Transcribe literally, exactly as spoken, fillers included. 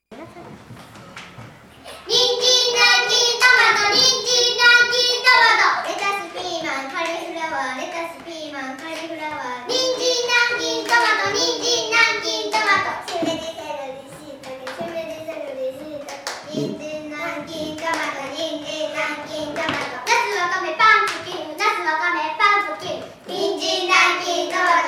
人参、南京、トマト、人参、南京、トマト、レタス、ピーマン、カリフラワー、レタス、ピーマン、カリフラワー、人参、南京、トマト、人参、南京、トマト、セロリ、セロリ、シイタケ、セロリ、セロリ、シイタケ、人参、南京、トマト、人参、南京、トマト、ナス、ワカメ、パンプキン、ナス、ワカメ、パンプキン、人参、南京、トマト、